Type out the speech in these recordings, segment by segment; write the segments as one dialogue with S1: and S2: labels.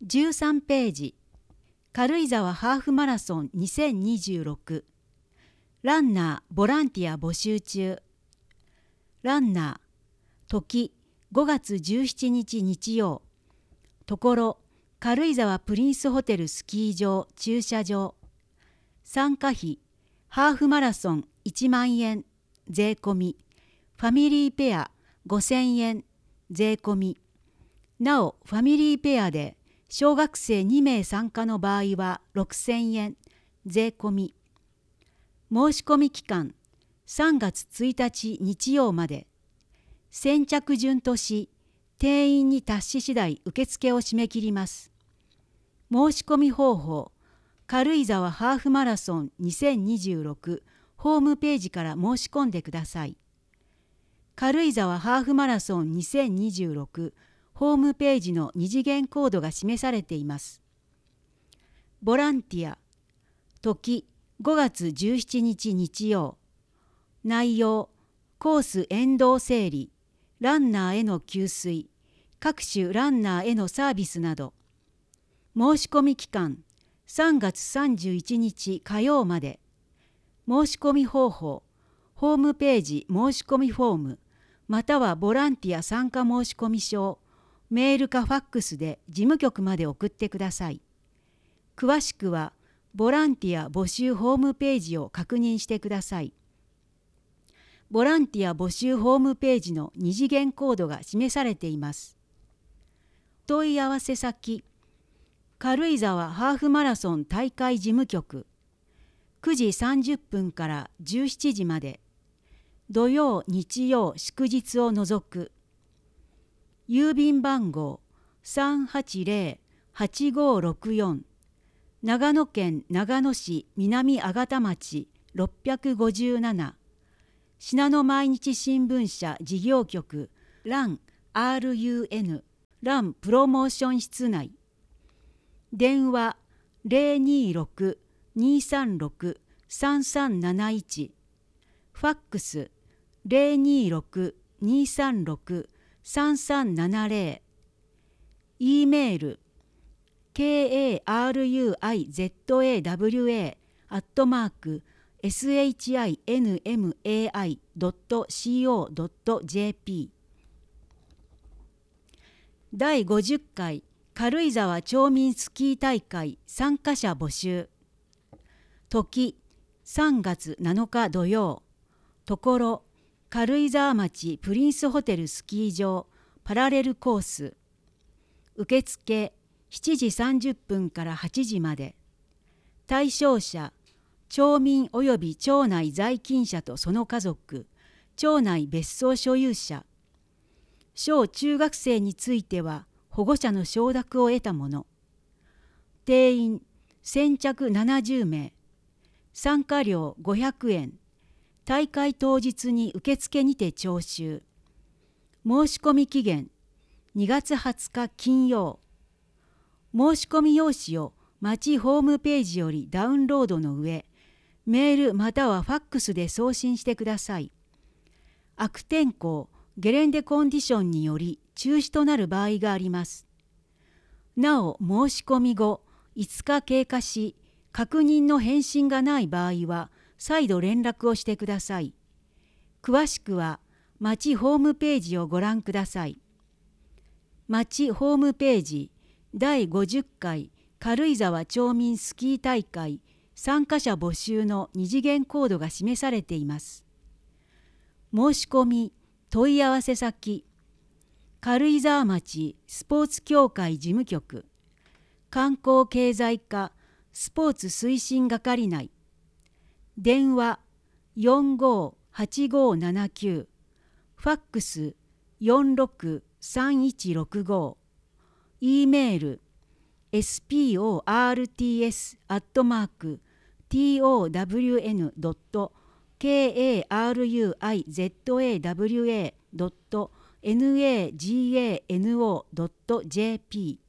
S1: 13ページ、軽井沢ハーフマラソン2026。ランナーボランティア募集中。ランナー、時5月17日日曜。ところ、軽井沢プリンスホテルスキー場駐車場。参加費、ハーフマラソン1万円、税込み。ファミリーペア5000円、税込み。なお、ファミリーペアで小学生2名参加の場合は6000円、税込み。申し込み期間、3月1日日曜まで。先着順とし、定員に達し次第受付を締め切ります。申し込み方法、軽井沢ハーフマラソン2026ホームページから申し込んでください。軽井沢ハーフマラソン2026ホームページの二次元コードが示されています。ボランティア、時5月17日日曜。内容、コース沿道整理、ランナーへの給水、各種ランナーへのサービスなど。申し込み期間、3月31日火曜まで。申し込み方法、ホームページ申し込みフォーム、またはボランティア参加申込書、メールかファックスで事務局まで送ってください。詳しくは、ボランティア募集ホームページを確認してください。ボランティア募集ホームページの二次元コードが示されています。問い合わせ先、軽井沢ハーフマラソン大会事務局、9時30分から17時まで、土曜・日曜・祝日を除く。郵便番号 380-8564、長野県長野市南阿賀田町657、信濃毎日新聞社事業局ラン RUN ランプロモーション室内。電話 026-236-3371、ファックス 026-236-3370、E メール karuiza@shinmai.co.jp。 第50回軽井沢町民スキー大会参加者募集。時3月7日土曜。ところ、軽井沢町プリンスホテルスキー場パラレルコース。受付7時30分から8時まで。対象者、町民及び町内在勤者とその家族、町内別荘所有者。小中学生については保護者の承諾を得たもの。定員先着70名。参加料500円。大会当日に受付にて徴収。申し込み期限2月20日金曜。申し込み用紙を町ホームページよりダウンロードの上、メールまたはファックスで送信してください。悪天候、ゲレンデコンディションにより中止となる場合があります。なお、申し込み後5日経過し、確認の返信がない場合は、再度連絡をしてください。詳しくは、町ホームページをご覧ください。町ホームページ第50回軽井沢町民スキー大会参加者募集の二次元コードが示されています。申し込み、問い合わせ先、軽井沢町スポーツ協会事務局、観光経済課スポーツ推進係内。電話458579、ファックス463165、E メール sports@town.karuizawa.nagano.jp。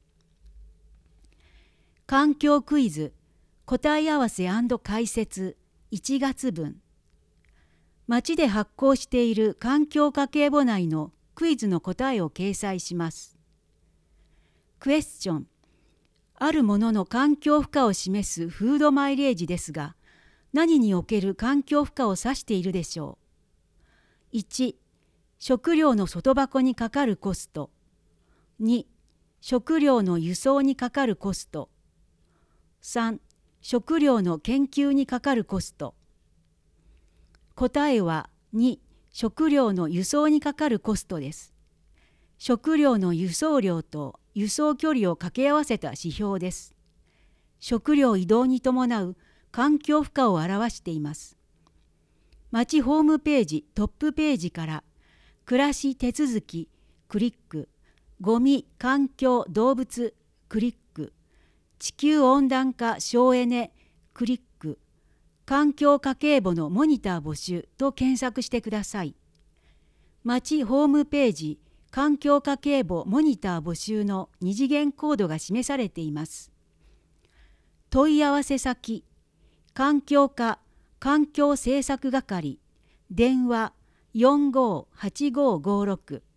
S1: 環境クイズ答え合わせ&解説1月分。町で発行している環境家計簿内のクイズの答えを掲載します。クエスチョン。 あるものの環境負荷を示すフードマイレージですが、何における環境負荷を指しているでしょう。1、食料の外箱にかかるコスト。2、食料の輸送にかかるコスト。3、食料の研究にかかるコスト。答えは2、食料の輸送にかかるコストです。食料の輸送量と輸送距離を掛け合わせた指標です。食料移動に伴う環境負荷を表しています。町ホームページトップページから暮らし手続きクリック、ゴミ環境動物クリック、地球温暖化省エネクリック、環境家計簿のモニター募集と検索してください。町ホームページ環境家計簿モニター募集の二次元コードが示されています。問い合わせ先、環境課環境政策係、電話458556